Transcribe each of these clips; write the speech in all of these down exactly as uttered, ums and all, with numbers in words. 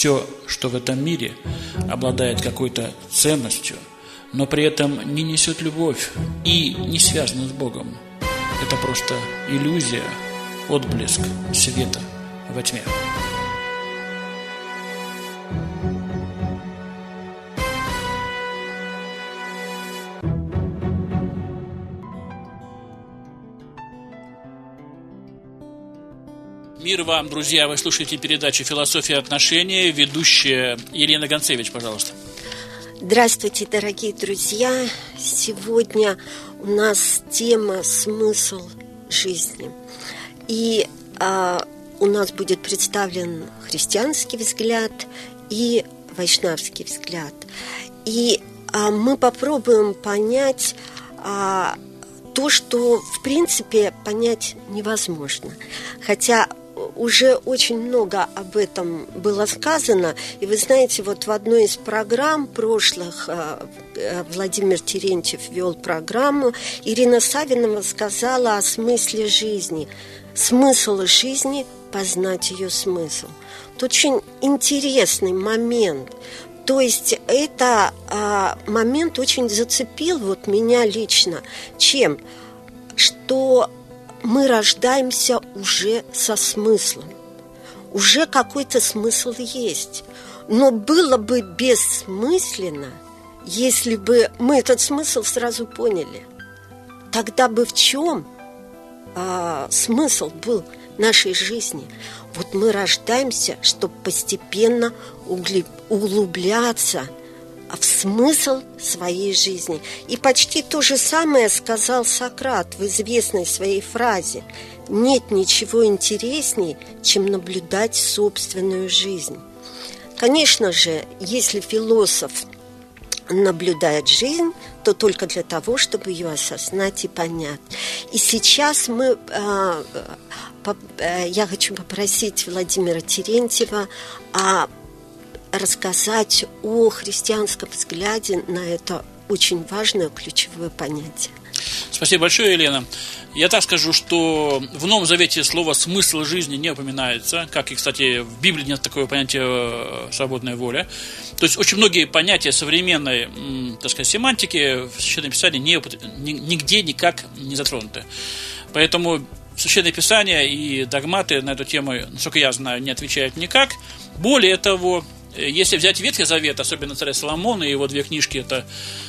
Все, что в этом мире обладает какой-то ценностью, но при этом не несет любовь и не связано с Богом, это просто иллюзия, отблеск света во тьме. Мир вам, друзья! Вы слушаете передачу «Философия отношений». Ведущая Елена Гонцевич, пожалуйста. Здравствуйте, дорогие друзья! Сегодня у нас тема «Смысл жизни». И а, у нас будет представлен христианский взгляд и вайшнавский взгляд. И а, мы попробуем понять а, то, что, в принципе, понять невозможно. Хотя уже очень много об этом было сказано. И вы знаете, вот в одной из программ прошлых Владимир Терентьев вел программу, Ирина Савинова сказала о смысле жизни. Смысл жизни – познать ее смысл. Это очень интересный момент. То есть это а, момент очень зацепил вот меня лично. Чем? Что мы рождаемся уже со смыслом. Уже какой-то смысл есть. Но было бы бессмысленно, если бы мы этот смысл сразу поняли. Тогда бы в чем а, смысл был нашей жизни? Вот мы рождаемся, чтобы постепенно углубляться в смысл своей жизни. И почти то же самое сказал Сократ в известной своей фразе: «Нет ничего интереснее, чем наблюдать собственную жизнь». Конечно же, если философ наблюдает жизнь, то только для того, чтобы ее осознать и понять. И сейчас мы, я хочу попросить Владимира Терентьева о рассказать о христианском взгляде на это очень важное ключевое понятие. Спасибо большое, Елена. Я так скажу, что в Новом Завете слово «смысл жизни» не упоминается, как и, кстати, в Библии нет такого понятия «свободная воля». То есть очень многие понятия современной, так сказать, семантики в Священном Писании не, нигде никак не затронуты. Поэтому Священное Писание и догматы на эту тему, насколько я знаю, не отвечают никак. Более того, если взять Ветхий Завет, особенно царя Соломона и его две книжки, это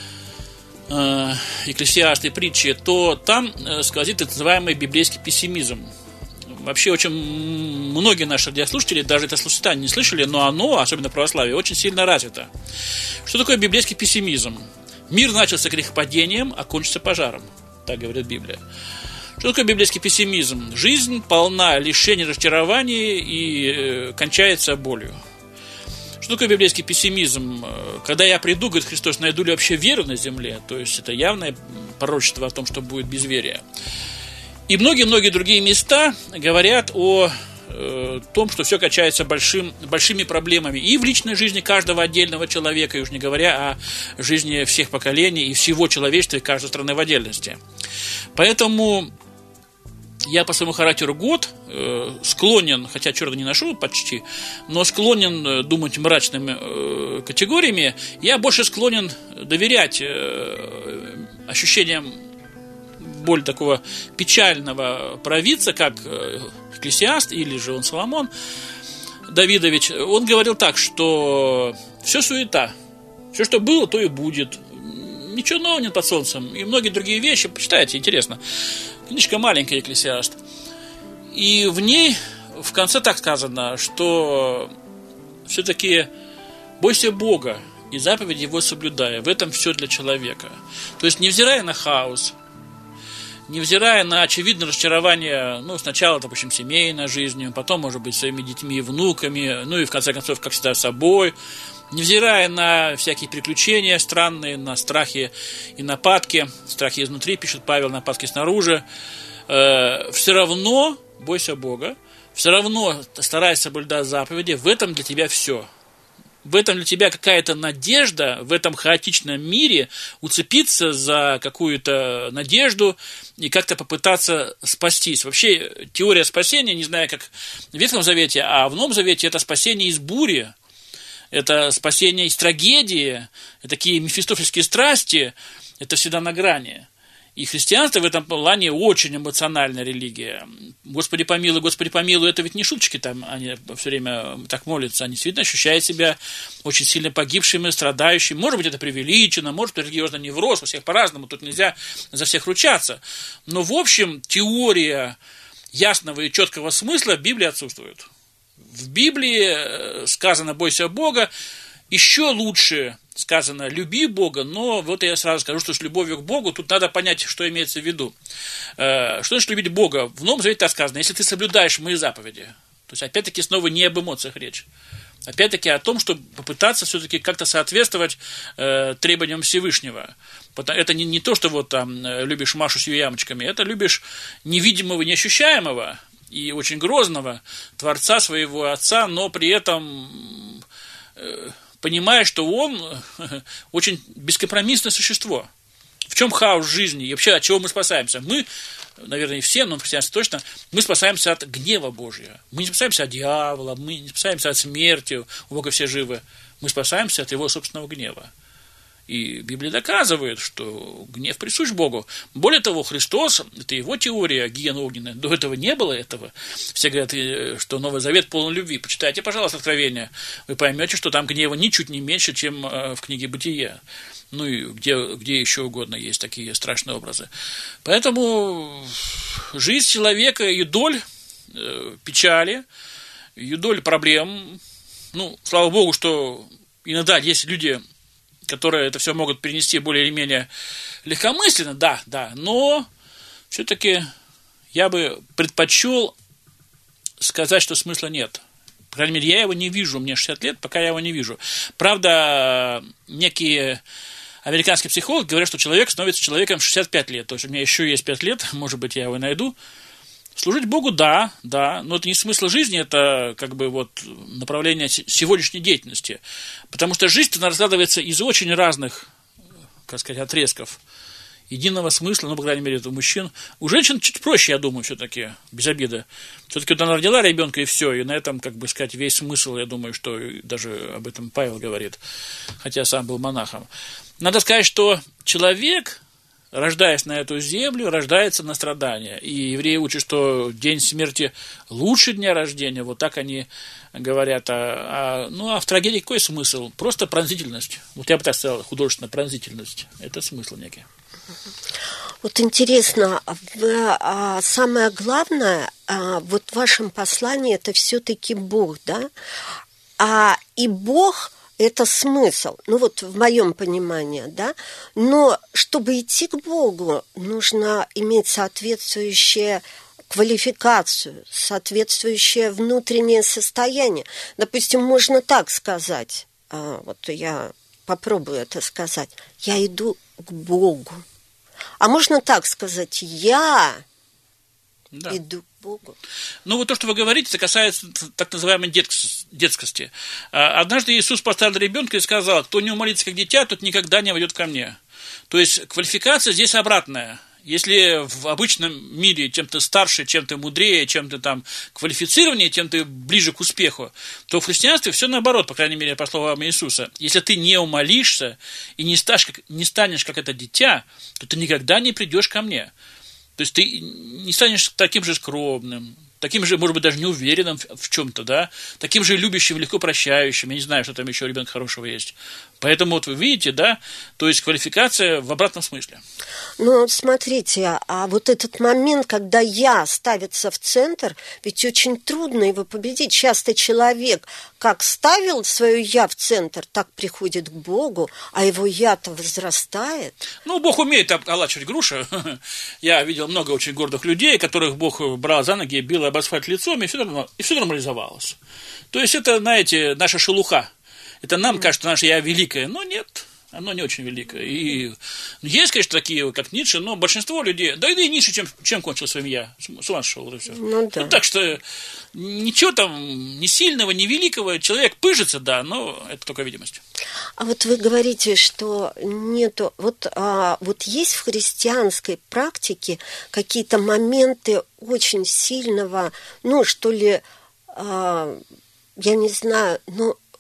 э, Екклесиаст и Притчи, то там э, сквозит так называемый библейский пессимизм. Вообще очень многие наши радиослушатели даже это словосочетание не слышали, но оно, особенно в православии, очень сильно развито. Что такое библейский пессимизм? Мир начался грехопадением, а кончится пожаром. Так говорит Библия. Что такое библейский пессимизм? Жизнь полна лишений, разочарований и э, кончается болью. Что такое библейский пессимизм? Когда я приду, говорит Христос, найду ли вообще веру на земле? То есть это явное пророчество о том, что будет безверие. И многие-многие другие места говорят о э, том, что все качается большим, большими проблемами и в личной жизни каждого отдельного человека, и уж не говоря о жизни всех поколений и всего человечества и каждой страны в отдельности. Поэтому я по своему характеру год э, склонен, хотя черта не ношу почти, но склонен э, думать мрачными э, категориями. Я больше склонен доверять э, ощущениям более такого печального провидца, как э, Екклесиаст или же он Соломон Давидович. Он говорил так, что все суета, все, что было, то и будет. Ничего нового нет под солнцем. И многие другие вещи, почитайте, интересно. Книжка маленькая, Екклесиаст. И в ней в конце так сказано, что все-таки бойся Бога и заповеди Его соблюдая. В этом все для человека. То есть, невзирая на хаос, невзирая на очевидное разочарование, ну, сначала, допустим, семейной жизнью, потом, может быть, своими детьми и внуками, ну и, в конце концов, как всегда, собой, невзирая на всякие приключения странные, на страхи и нападки, страхи изнутри, пишет Павел, нападки снаружи, э, все равно бойся Бога, все равно старайся соблюдать заповеди, в этом для тебя все. В этом для тебя какая-то надежда, в этом хаотичном мире уцепиться за какую-то надежду и как-то попытаться спастись. Вообще теория спасения, не знаю, как в Ветхом Завете, а в Новом Завете это спасение из бури. это спасение из трагедии, это такие мефистофельские страсти, это всегда на грани. И христианство в этом плане очень эмоциональная религия. Господи помилуй, Господи помилуй, это ведь не шуточки там, они все время так молятся, они действительно ощущают себя очень сильно погибшими, страдающими. Может быть, это преувеличено, может быть, религиозный невроз, у всех по-разному, тут нельзя за всех ручаться. Но, в общем, теория ясного и четкого смысла в Библии отсутствует. В Библии сказано «бойся Бога», еще лучше сказано «люби Бога», но вот я сразу скажу, что с любовью к Богу тут надо понять, что имеется в виду. Что значит любить Бога? В Новом Завете так сказано, если ты соблюдаешь мои заповеди. То есть, опять-таки, снова не об эмоциях речь. Опять-таки о том, чтобы попытаться все-таки как-то соответствовать э, требованиям Всевышнего. Это не, не то, что вот там любишь Машу с ее ямочками, это любишь невидимого, неощущаемого и очень грозного Творца своего Отца, но при этом э, понимая, что Он очень бескомпромиссное существо. В чем хаос жизни? И вообще, от чего мы спасаемся? Мы, наверное, все, но в христианстве точно, мы спасаемся от гнева Божьего. Мы не спасаемся от дьявола, мы не спасаемся от смерти, у Бога все живы. Мы спасаемся от Его собственного гнева. И Библия доказывает, что гнев присущ Богу. Более того, Христос, это Его теория гиены огненной, до этого не было этого. Все говорят, что Новый Завет полон любви. Почитайте, пожалуйста, Откровение. Вы поймете, что там гнева ничуть не меньше, чем в книге Бытия. Ну и где, где еще угодно есть такие страшные образы. Поэтому жизнь человека и доль э, печали, и доль проблем. Ну, слава Богу, что иногда есть люди, которые это все могут перенести более или менее легкомысленно, да, да, но все-таки я бы предпочел сказать, что смысла нет. По крайней мере, я его не вижу, мне шестьдесят лет, пока я его не вижу. Правда, некие американские психологи говорят, что человек становится человеком в шестьдесят пять лет, то есть у меня еще есть пять лет, может быть, я его найду. Служить Богу, да, да, но это не смысл жизни, это как бы вот направление сегодняшней деятельности, потому что жизнь она раскладывается из очень разных, как сказать, отрезков единого смысла, ну, по крайней мере, это у мужчин. У женщин чуть проще, я думаю, все-таки, без обиды. Все-таки вот она родила ребенка, и все, и на этом, как бы сказать, весь смысл, я думаю, что даже об этом Павел говорит, хотя сам был монахом. Надо сказать, что человек, рождаясь на эту землю, рождается на страдания. И евреи учат, что день смерти лучше дня рождения. Вот так они говорят. А, а, ну, а в трагедии какой смысл? Просто пронзительность. Вот я бы так сказал, художественная пронзительность. Это смысл некий. Вот интересно, а самое главное, вот в вашем послании это все-таки Бог, да? А и Бог – это смысл, ну вот в моем понимании, да, но чтобы идти к Богу, нужно иметь соответствующее квалификацию, соответствующее внутреннее состояние. Допустим, можно так сказать, вот я попробую это сказать, я иду к Богу. А можно так сказать, я да. иду к Богу. Ну, вот то, что вы говорите, это касается так называемой детскости. Однажды Иисус поставил ребенка и сказал, кто не умолится как дитя, тот никогда не войдет ко мне. То есть квалификация здесь обратная. Если в обычном мире чем ты старше, чем ты мудрее, чем ты там квалифицированнее, тем ты ближе к успеху, то в христианстве все наоборот, по крайней мере, по словам Иисуса. Если ты не умолишься и не станешь, как, не станешь как это дитя, то ты никогда не придешь ко мне. То есть ты не станешь таким же скромным, таким же, может быть, даже неуверенным в чем-то, да, таким же любящим, легко прощающим. Я не знаю, что там еще у ребенка хорошего есть. Поэтому вот вы видите, да, то есть квалификация в обратном смысле. Ну, смотрите, а вот этот момент, когда я ставится в центр, ведь очень трудно его победить. Часто человек как ставил свое я в центр, так приходит к Богу, а его я-то возрастает. Ну, Бог умеет околачивать груши. Я видел много очень гордых людей, которых Бог брал за ноги, бил об асфальт лицом, и все, и все нормализовалось. То есть это, знаете, наша шелуха. Это нам кажется, наше «я» великое, но нет, оно не очень великое. И есть, конечно, такие, как Ницше, но большинство людей, да и Ницше чем, чем кончил своим «я», с ума сошел, и все. Ну, да. Ну, так что ничего там ни сильного, ни великого, человек пыжится, да, но это только видимость. А вот вы говорите, что нету, вот, а, вот есть в христианской практике какие-то моменты очень сильного, ну, что ли, а, я не знаю, ну,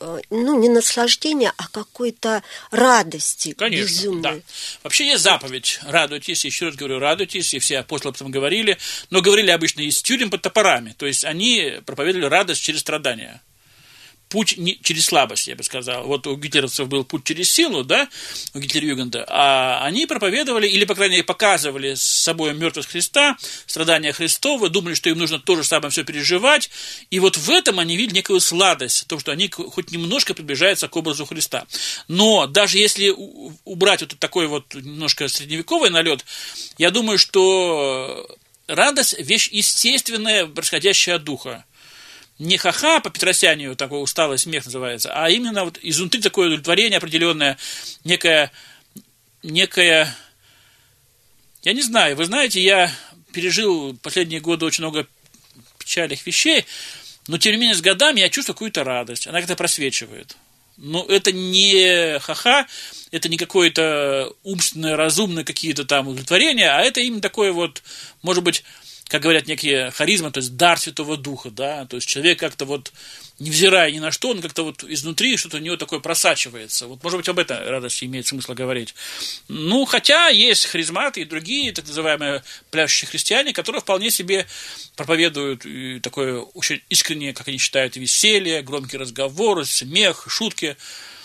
ну, не наслаждения, а какой-то радости. Конечно, безумной. Да. Вообще есть заповедь «радуйтесь», еще раз говорю, радуйтесь, и все апостолы об этом говорили, но говорили обычно из тюрем под топорами, то есть они проповедовали радость через страдания. Путь не, через слабость, я бы сказал. Вот у гитлеровцев был путь через силу, да, у Гитлер-Югенда, а они проповедовали, или, по крайней мере, показывали с собой мертвость Христа, страдания Христова, думали, что им нужно то же самое все переживать, и вот в этом они видели некую сладость, в том, что они хоть немножко приближаются к образу Христа. Но даже если убрать вот такой вот немножко средневековый налет, я думаю, что радость – вещь естественная, происходящая от Духа. Не ха-ха по Петросянию, такой усталый смех называется, а именно вот изнутри такое удовлетворение определенное, некое, некое, я не знаю, вы знаете, я пережил последние годы очень много печальных вещей, но тем не менее с годами я чувствую какую-то радость, она как-то просвечивает. Но это не ха-ха, это не какое-то умственное, разумное какие-то там удовлетворения, а это именно такое вот, может быть, как говорят некие харизмы, то есть дар Святого Духа, да, то есть человек как-то вот, невзирая ни на что, он как-то вот изнутри что-то у него такое просачивается. Вот, может быть, об этой радости имеет смысл говорить. Ну, хотя есть харизматы и другие, так называемые пляшущие христиане, которые вполне себе проповедуют и такое очень искреннее, как они считают, веселье, громкие разговоры, смех, шутки.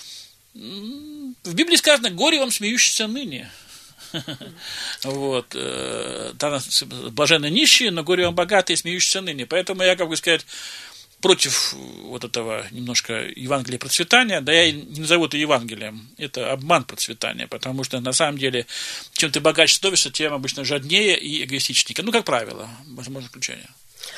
В Библии сказано: «Горе вам, смеющиеся ныне». Вот. Там блаженны нищие, но горе вам богатые, смеющиеся ныне. Поэтому я, как бы сказать, против вот этого немножко Евангелия процветания, да я не назову это Евангелием, это обман процветания, потому что на самом деле, чем ты богаче становишься, тем обычно жаднее и эгоистичнее. Ну, как правило, возможно, исключение.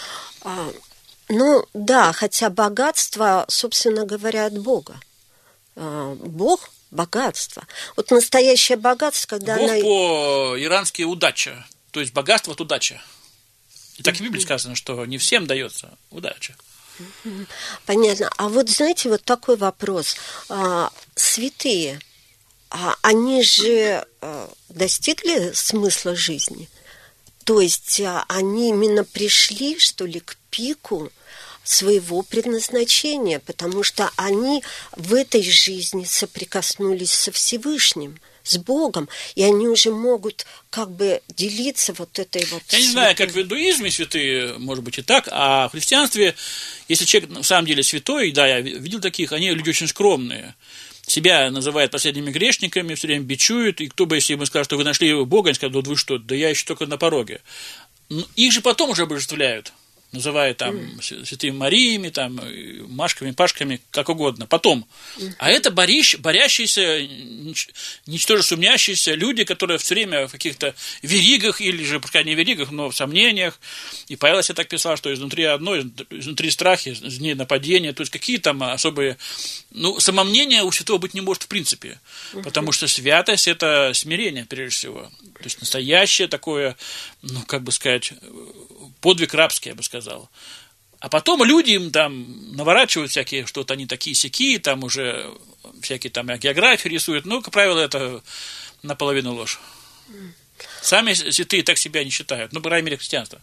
А, ну, да, хотя богатство, собственно говоря, от Бога. А, Бог богатство. Вот настоящее богатство, когда Бог она... по-ирански удача, то есть богатство от удачи. И так в Библии сказано, что не всем дается удача. Понятно. А вот знаете, вот такой вопрос. А, святые, а они же а, достигли смысла жизни? То есть а, они именно пришли, что ли, к пику своего предназначения, потому что они в этой жизни соприкоснулись со Всевышним, с Богом, и они уже могут как бы делиться вот этой вот... Я не знаю, как в индуизме святые, может быть, и так, а в христианстве, если человек на самом деле святой, да, я видел таких, они люди очень скромные, себя называют последними грешниками, все время бичуют, и кто бы, если ему скажет, что вы нашли Бога, они скажут: да вы что, да я еще только на пороге. Их же потом уже обожествляют, называя там mm. святыми Мариями, там, Машками, Пашками, как угодно, потом. Mm. А это борищ, борящиеся, ничтоже сумнящиеся люди, которые все время в каких-то веригах, или же, пускай не веригах, но в сомнениях. И Павел себе так писал, что изнутри одно, изнутри страхи, изнутри нападения, то есть какие там особые... Ну, самомнения у святого быть не может в принципе, mm-hmm. потому что святость – это смирение, прежде всего. То есть настоящее такое, ну, как бы сказать... подвиг рабский, я бы сказал. А потом люди им там наворачивают всякие, что-то они такие-сякие, там уже всякие там географии рисуют. Ну, как правило, это наполовину ложь. Сами святые так себя не считают. Ну, по крайней мере, христианство.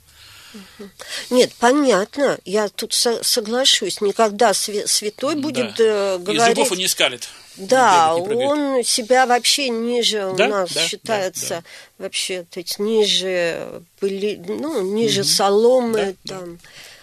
Нет, понятно. Я тут со- соглашусь. Никогда святой будет да. говорить... И зубов он не скалит. Да, он себя вообще ниже да? у нас да, считается, да, да. вообще, то есть ниже, ну, ниже угу. соломы. Да, там. Да.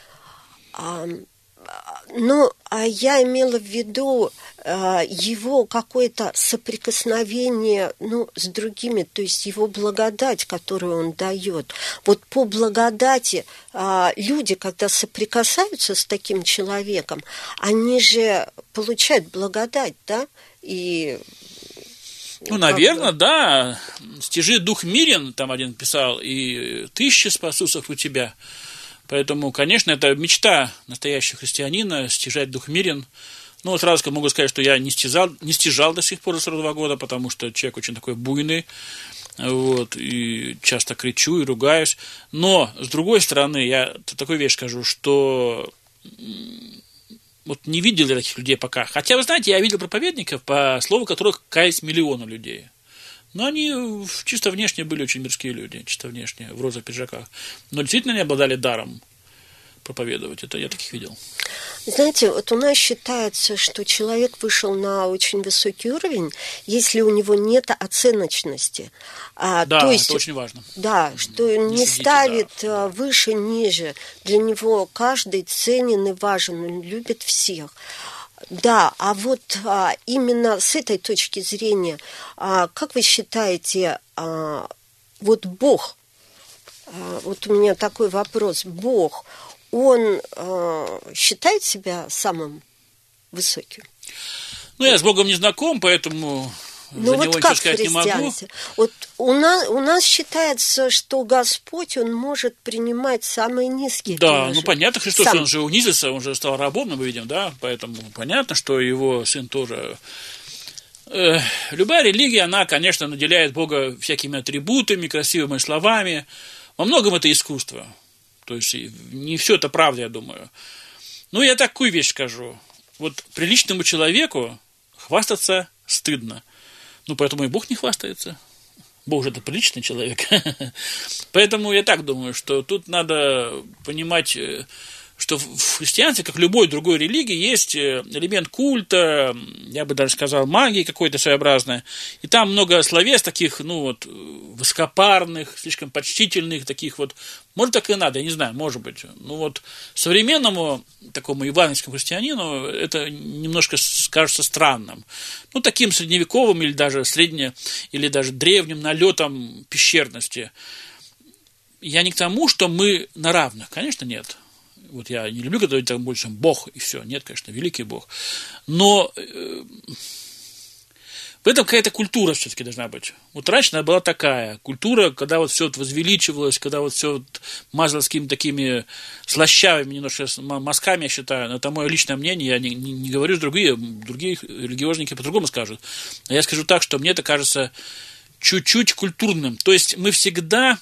А, ну, а я имела в виду а, его какое-то соприкосновение, ну, с другими, то есть его благодать, которую он дает. Вот по благодати а, люди, когда соприкасаются с таким человеком, они же получают благодать, да? И ну, наверное, бы... да. «Стяжи дух мирен», там один писал, и тысячи спасутся у тебя. Поэтому, конечно, это мечта настоящего христианина – стяжать дух мирен. Ну, вот сразу могу сказать, что я не стяжал, не стяжал до сих пор за сорок два года, потому что человек очень такой буйный, вот, и часто кричу и ругаюсь. Но, с другой стороны, я такую вещь скажу, что вот не видел я таких людей пока. Хотя, вы знаете, я видел проповедников, по слову которых каялись миллионы людей. Но они чисто внешне были очень мирские люди, чисто внешне, в розовых пиджаках. Но действительно они обладали даром проповедовать. Это я таких видел. Знаете, вот у нас считается, что человек вышел на очень высокий уровень, если у него нет оценочности. А, да, то есть, это очень важно. Да, что не, не судите, ставит да. выше, ниже. Для него каждый ценен и важен, он любит всех. Да, а вот а, именно с этой точки зрения, а, как вы считаете, а, вот Бог, а, вот у меня такой вопрос, Бог, он а, считает себя самым высоким? Ну, я с Богом не знаком, поэтому ну, за вот него как ничего сказать не могу. Вот у нас, у нас считается, что Господь, Он может принимать самые низкие Да, положения. ну понятно, Христос, Сам. Он же унизился, Он же стал рабом, мы видим, да, поэтому понятно, что его сын тоже... Э, любая религия, она, конечно, наделяет Бога всякими атрибутами, красивыми словами. Во многом это искусство. То есть не все это правда, я думаю. Ну, я такую вещь скажу. Вот приличному человеку хвастаться стыдно. Ну, поэтому и Бог не хвастается. Бог же это приличный человек. Поэтому я так думаю, что тут надо понимать, что в христианстве, как в любой другой религии, есть элемент культа, я бы даже сказал, магии какой-то своеобразной. И там много словес таких, ну вот, высокопарных, слишком почтительных, таких вот. Может, так и надо, я не знаю, может быть. Ну вот, современному такому евангельскому христианину это немножко кажется странным. Ну, таким средневековым или даже средне, или даже древним налетом пещерности. Я не к тому, что мы на равных, конечно, нет. Вот я не люблю, когда говорить там больше Бог и все. Нет, конечно, великий Бог. Но э, в этом какая-то культура все-таки должна быть. Вот раньше она была такая культура, когда вот все вот возвеличивалось, когда вот все вот мазалось какими-то такими слащавыми немножко мазками, я считаю. Но это мое личное мнение, я не, не, не говорю, другие, другие религиозники по-другому скажут. А я скажу так, что мне это кажется чуть-чуть культурным. То есть мы всегда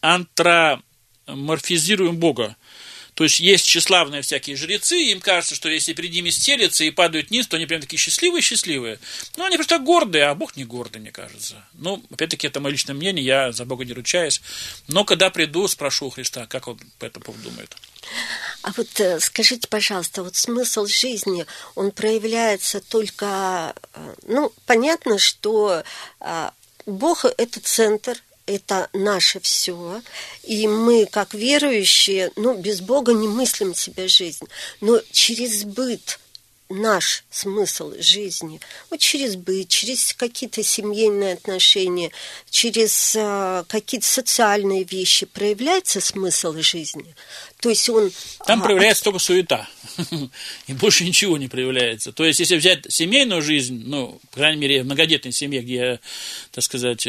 антроморфизируем Бога. То есть есть тщеславные всякие жрецы, им кажется, что если перед ними стелятся и падают вниз, то они прям такие счастливые-счастливые. Но они просто гордые, а Бог не гордый, мне кажется. Ну, опять-таки, это мое личное мнение, я за Бога не ручаюсь. Но когда приду, спрошу у Христа, как он по этому поводу думает. А вот скажите, пожалуйста, вот смысл жизни, он проявляется только... Ну, понятно, что Бог – это центр, это наше все, и мы, как верующие, ну, без Бога не мыслим себе жизнь, но через быт наш смысл жизни, вот через быт, через какие-то семейные отношения, через а, какие-то социальные вещи проявляется смысл жизни. То есть он... Там а, проявляется только суета, и больше ничего не проявляется. То есть, если взять семейную жизнь, ну, по крайней мере, в многодетной семье, где, так сказать,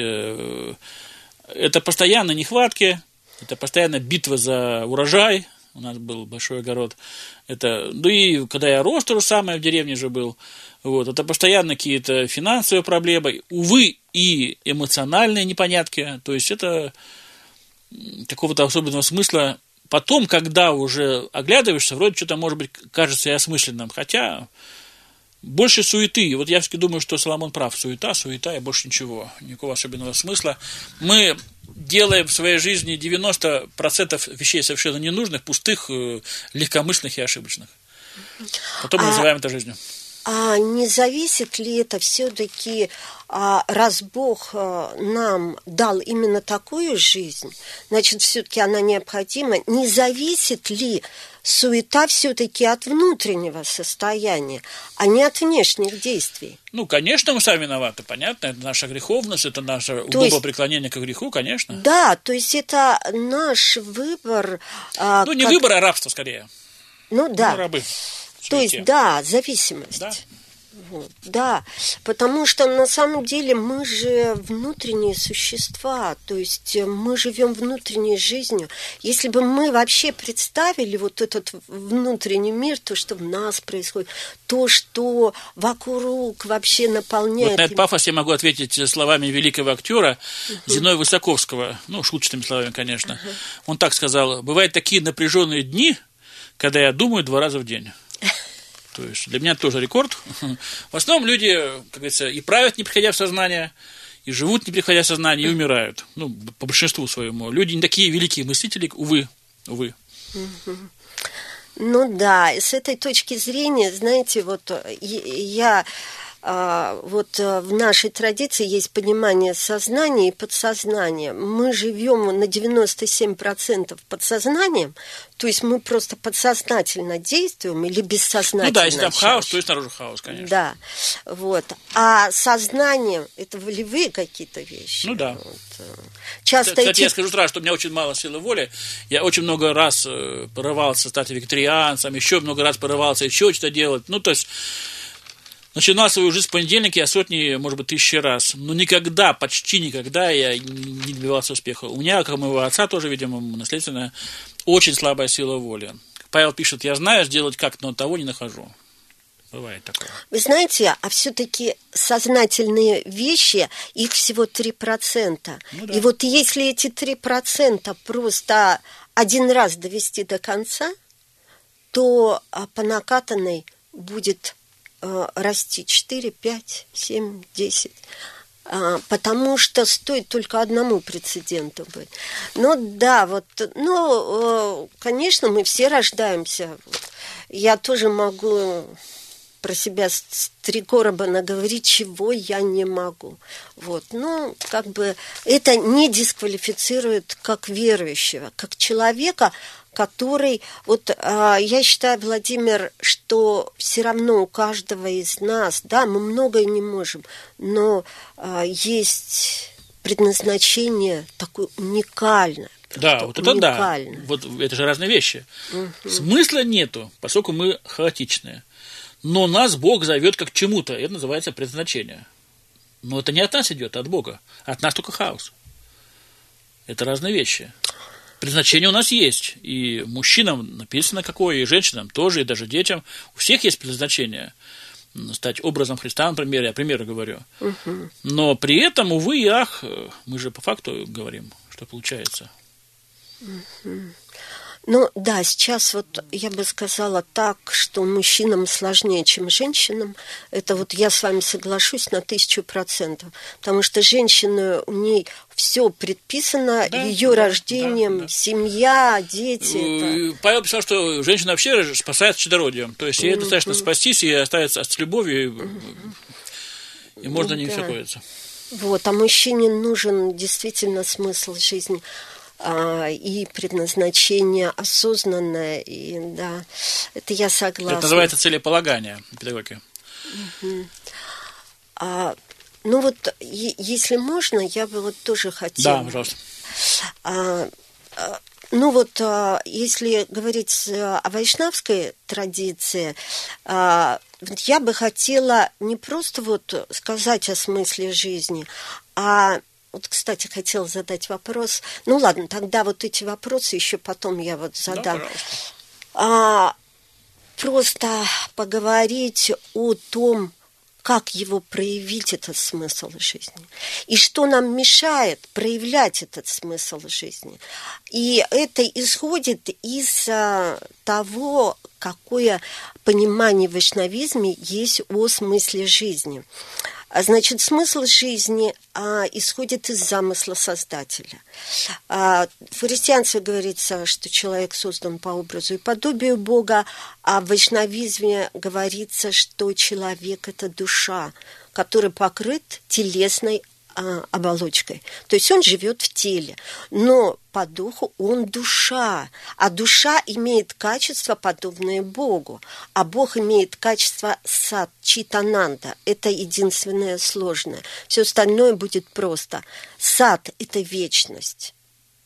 это постоянно нехватки, это постоянно битва за урожай. У нас был большой огород. Это, ну и когда я рос, то же самое в деревне же был. Вот, это постоянно какие-то финансовые проблемы, увы, и эмоциональные непонятки. То есть это какого-то особенного смысла. Потом, когда уже оглядываешься, вроде что-то, может быть, кажется и осмысленным. Хотя больше суеты. Вот я все-таки думаю, что Соломон прав. Суета, суета и больше ничего. Никакого особенного смысла. Мы делаем в своей жизни девяносто процентов вещей совершенно ненужных, пустых, легкомысленных и ошибочных. Потом мы а, называем это жизнью. А не зависит ли это все-таки, а, раз Бог а, нам дал именно такую жизнь, значит, все-таки она необходима, не зависит ли суета все-таки от внутреннего состояния, а не от внешних действий? Ну, конечно, мы сами виноваты, понятно, это наша греховность, это наше удобопреклонение к греху, конечно. Да, то есть это наш выбор. А, ну, не как... выбор, а рабство скорее. Ну, да. Ну, рабы. То есть, да, зависимость. Да. Вот, да, потому что на самом деле мы же внутренние существа, то есть мы живем внутренней жизнью. Если бы мы вообще представили вот этот внутренний мир, то, что в нас происходит, то, что вокруг вообще наполняет... Вот на этот пафос я могу ответить словами великого актера uh-huh. Зиновия Высоковского, ну, шуточными словами, конечно. Uh-huh. Он так сказал: бывают такие напряженные дни, когда я думаю два раза в день. То есть для меня тоже рекорд. В основном люди, как говорится, и правят, не приходя в сознание, и живут, не приходя в сознание, и умирают. Ну, по большинству своему. Люди не такие великие мыслители, увы, увы. Ну да, с этой точки зрения, знаете, вот я... Вот в нашей традиции есть понимание сознания и подсознания. Мы живем на девяносто семь процентов подсознанием, то есть мы просто подсознательно действуем или бессознательно. Ну да, если там чаще. Хаос, то и снаружи хаос, конечно. Да, вот. А сознание – это волевые какие-то вещи. Ну да. Вот. Часто Кстати, эти... я скажу сразу, что у меня очень мало силы воли. Я очень много раз порывался стать вегетарианцем, еще много раз порывался еще что-то делать. Ну, то есть... Начинал свою жизнь с понедельника я сотни, может быть, тысячи раз. Но никогда, почти никогда я не добивался успеха. У меня, как у моего отца, тоже, видимо, наследственная, очень слабая сила воли. Павел пишет, я знаю сделать как, но того не нахожу. Бывает такое. Вы знаете, а все-таки сознательные вещи, их всего три процента. Ну, да. И вот если эти три процента просто один раз довести до конца, то по накатанной будет... расти четыре, пять, семь, десять. Потому что стоит только одному прецеденту быть. Ну да, вот, ну, конечно, мы все рождаемся. Я тоже могу про себя с три короба наговорить, чего я не могу. Вот, ну, как бы это не дисквалифицирует как верующего, как человека, который, вот а, я считаю, Владимир, что все равно у каждого из нас, да, мы многое не можем, но а, есть предназначение такое уникальное. Да, вот это уникальное. Да, вот это же разные вещи. Угу. Смысла нету, поскольку мы хаотичные. Но нас Бог зовет как к чему-то, это называется предназначение. Но это не от нас идет, а от Бога. От нас только хаос. Это разные вещи. Предназначение у нас есть, и мужчинам написано какое, и женщинам тоже, и даже детям. У всех есть предназначение. Стать образом Христа, например, я примеры говорю. Угу. Но при этом, увы и ах, мы же по факту говорим, что получается. Угу. Ну да, сейчас вот я бы сказала так, что мужчинам сложнее, чем женщинам. Это вот я с вами соглашусь на тысячу процентов. Потому что женщина, у ней все предписано, да, ее да, рождением, да, да. Семья, дети. Это... Павел писал, что женщина вообще спасает чадородием. То есть ей mm-hmm. достаточно спастись и остаться с любовью, mm-hmm. и можно не беспокоиться. Вот, а мужчине нужен действительно смысл жизни. И предназначение осознанное, и да, это я согласна. Это называется целеполагание педагогики. Угу. А, ну вот, е- если можно, я бы вот тоже хотела. Да, пожалуйста. А, а, ну вот, а, если говорить о вайшнавской традиции, а, я бы хотела не просто вот сказать о смысле жизни, а вот, кстати, хотела задать вопрос. Ну, ладно, тогда вот эти вопросы еще потом я вот задам. Да, а, просто поговорить о том, как его проявить, этот смысл жизни. И что нам мешает проявлять этот смысл жизни. И это исходит из того, какое понимание в вайшнавизме есть о смысле жизни. Значит, смысл жизни а, исходит из замысла Создателя. А, в христианстве говорится, что человек создан по образу и подобию Бога, а в вайшнавизме говорится, что человек – это душа, который покрыт телесной а, оболочкой. То есть он живет в теле, но по духу он душа, а душа имеет качества, подобные Богу, а Бог имеет качество сат, читананда. Это единственное сложное. Все остальное будет просто. Сат – это вечность.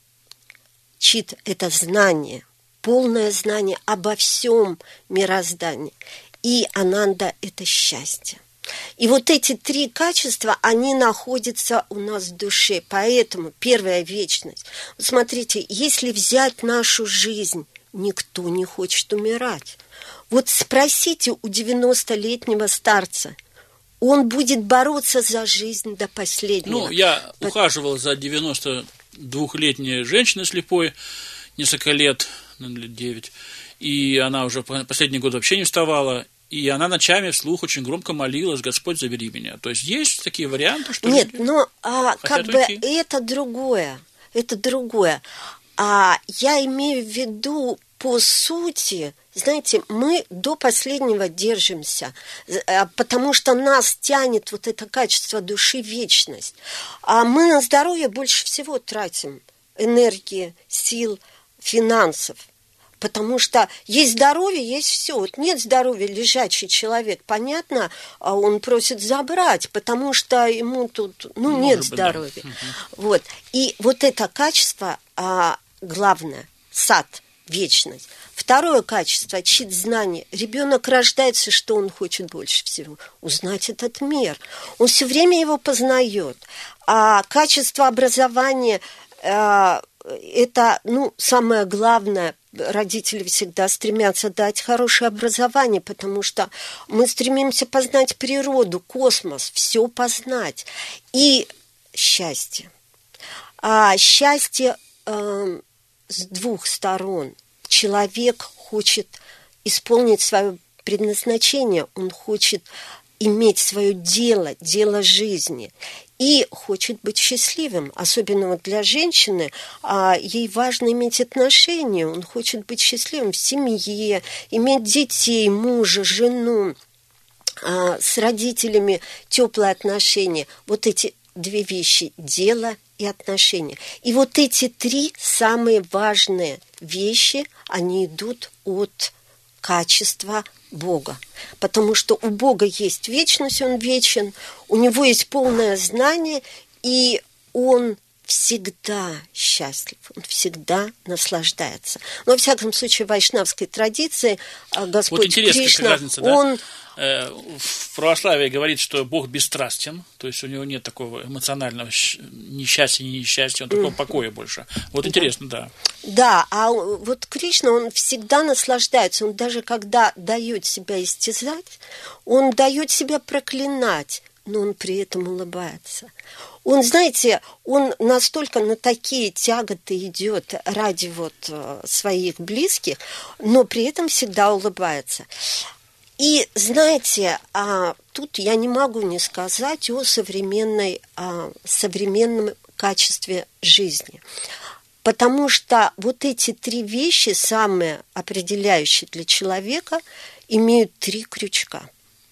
Чит – это знание, полное знание обо всем мироздании. И ананда – это счастье. И вот эти три качества, они находятся у нас в душе. Поэтому первая вечность. Вот смотрите, если взять нашу жизнь, никто не хочет умирать. Вот спросите у девяностолетнего старца, он будет бороться за жизнь до последнего. Ну, я ухаживал за девяностодвухлетней женщиной слепой несколько лет, наверное, лет девять, и она уже последний год вообще не вставала. И она ночами вслух очень громко молилась: Господь, забери меня. То есть есть такие варианты, что нет, но а, как бы уйти. это другое, это другое. А я имею в виду по сути, знаете, мы до последнего держимся, потому что нас тянет вот это качество души, вечность. А мы на здоровье больше всего тратим энергии, сил, финансов. Потому что есть здоровье, есть все. Вот нет здоровья, лежачий человек, понятно, он просит забрать, потому что ему тут, ну, Может нет быть, здоровья. Да. Вот. И вот это качество, а, главное, сад, вечность. Второе качество, чит знания. Ребенок рождается, что он хочет больше всего? Узнать этот мир. Он все время его познает. А качество образования а, это, ну, самое главное. Родители всегда стремятся дать хорошее образование, потому что мы стремимся познать природу, космос, все познать. И счастье. А счастье э, с двух сторон. Человек хочет исполнить свое предназначение, он хочет иметь свое дело, дело жизни. И хочет быть счастливым, особенно вот для женщины, а ей важно иметь отношения, он хочет быть счастливым в семье, иметь детей, мужа, жену, а, с родителями теплые отношения. Вот эти две вещи – дело и отношения. И вот эти три самые важные вещи, они идут от качества Бога. Потому что у Бога есть вечность, Он вечен, у Него есть полное знание, и Он всегда счастлив, Он всегда наслаждается. Но, во всяком случае, в вайшнавской традиции Господь вот Кришна, разница, да? Он... В православии говорит, что Бог бесстрастен, то есть у него нет такого эмоционального несчастья, не несчастья, он такого покоя больше. Вот да. Интересно, да. Да, а вот Кришна, он всегда наслаждается, он даже когда дает себя истязать, он дает себя проклинать, но он при этом улыбается. Он, знаете, он настолько на такие тяготы идет ради вот своих близких, но при этом всегда улыбается. И, знаете, а, тут я не могу не сказать о современной, а, современном качестве жизни. Потому что вот эти три вещи, самые определяющие для человека, имеют три крючка.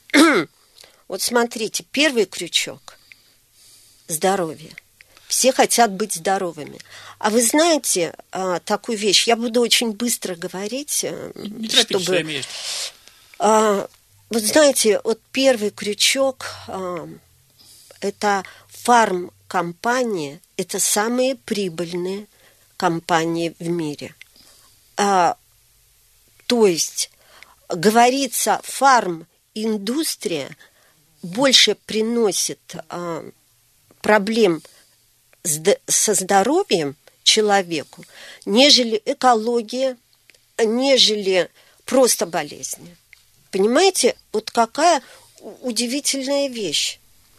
Вот смотрите, первый крючок – здоровье. Все хотят быть здоровыми. А вы знаете а, такую вещь? Я буду очень быстро говорить, не чтобы... А, вот знаете, вот первый крючок а, это фармкомпании, это самые прибыльные компании в мире. А, то есть, говорится, фарм-индустрия больше приносит а, проблем с, со здоровьем человеку, нежели экология, нежели просто болезни. Понимаете, вот какая удивительная вещь.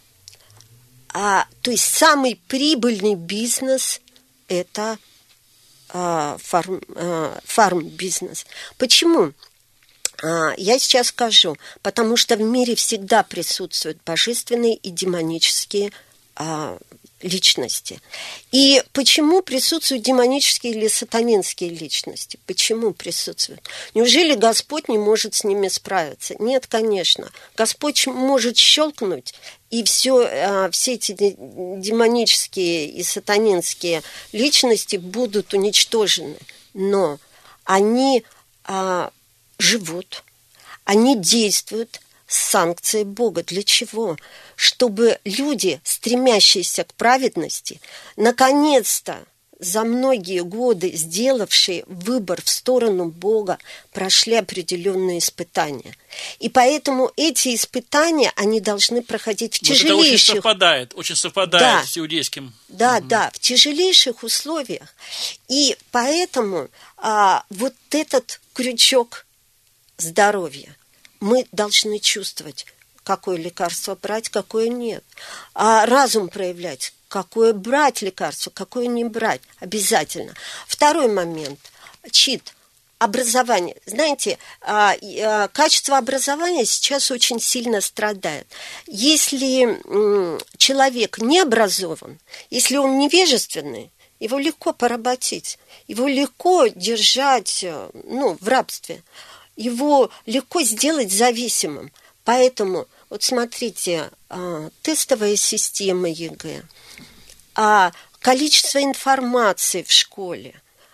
А, то есть самый прибыльный бизнес – это а, фарм, а, фарм-бизнес. Почему? А, я сейчас скажу. Потому что в мире всегда присутствуют божественные и демонические а, личности. И почему присутствуют демонические или сатанинские личности? Почему присутствуют? Неужели Господь не может с ними справиться? Нет, конечно. Господь может щелкнуть, и все, все эти демонические и сатанинские личности будут уничтожены. Но они а, живут, они действуют с санкцией Бога. Для чего? Чтобы люди, стремящиеся к праведности, наконец-то за многие годы сделавшие выбор в сторону Бога, прошли определенные испытания. И поэтому эти испытания, они должны проходить в вот тяжелейших... Это очень совпадает, очень совпадает да, с иудейским. Да, угу. да, в тяжелейших условиях. И поэтому а, вот этот крючок здоровья мы должны чувствовать, какое лекарство брать, какое нет. А разум проявлять, какое брать лекарство, какое не брать. Обязательно. Второй момент. Чит. Образование. Знаете, качество образования сейчас очень сильно страдает. Если человек не образован, если он невежественный, его легко поработить, его легко держать, ну, в рабстве, его легко сделать зависимым. Поэтому, вот смотрите, тестовая система ЕГЭ, количество информации в школе,